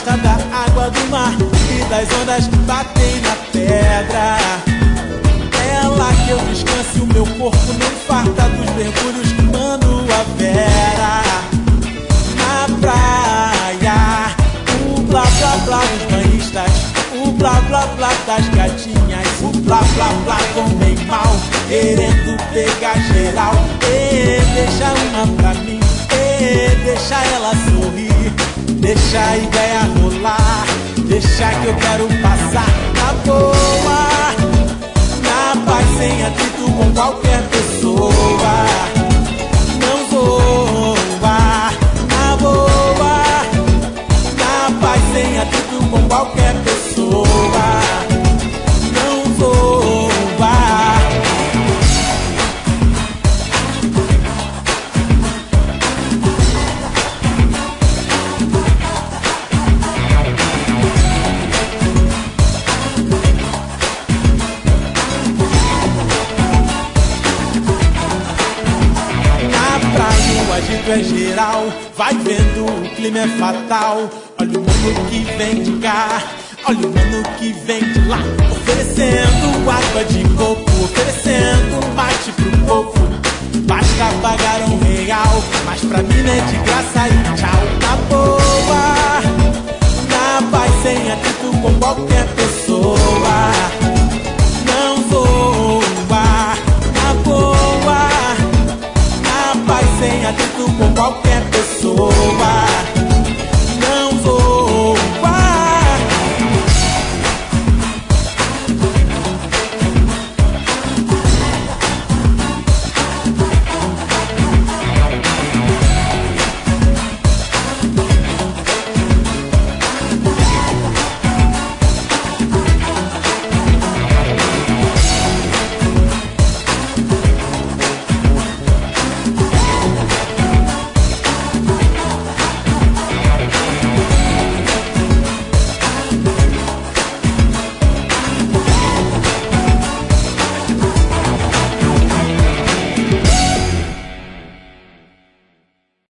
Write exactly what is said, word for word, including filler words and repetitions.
gosta da água do mar e das ondas que batem na pedra. É lá que eu descanso e o meu corpo não farta dos mergulhos que mando a Vera. Na praia, o blá blá blá dos banhistas, o blá blá blá das gatinhas, o blá blá blá comem mal, querendo pegar geral. E deixa uma pra mim, e deixa ela sorrir, deixa a ideia rolar, deixa que eu quero passar na boa, na paz sem atrito com qualquer pessoa. Não vou na boa, na paz sem atrito com qualquer pessoa. Não vou o agito é geral, vai vendo, o clima é fatal. Olha o mano que vem de cá, olha o mano que vem de lá, oferecendo água de coco, oferecendo mate pro povo. Basta pagar um real, mas pra mim não é de graça e tchau. Na boa, na paz sem atrito com qualquer pessoa. Não vou na boa, sem atrito com qualquer pessoa.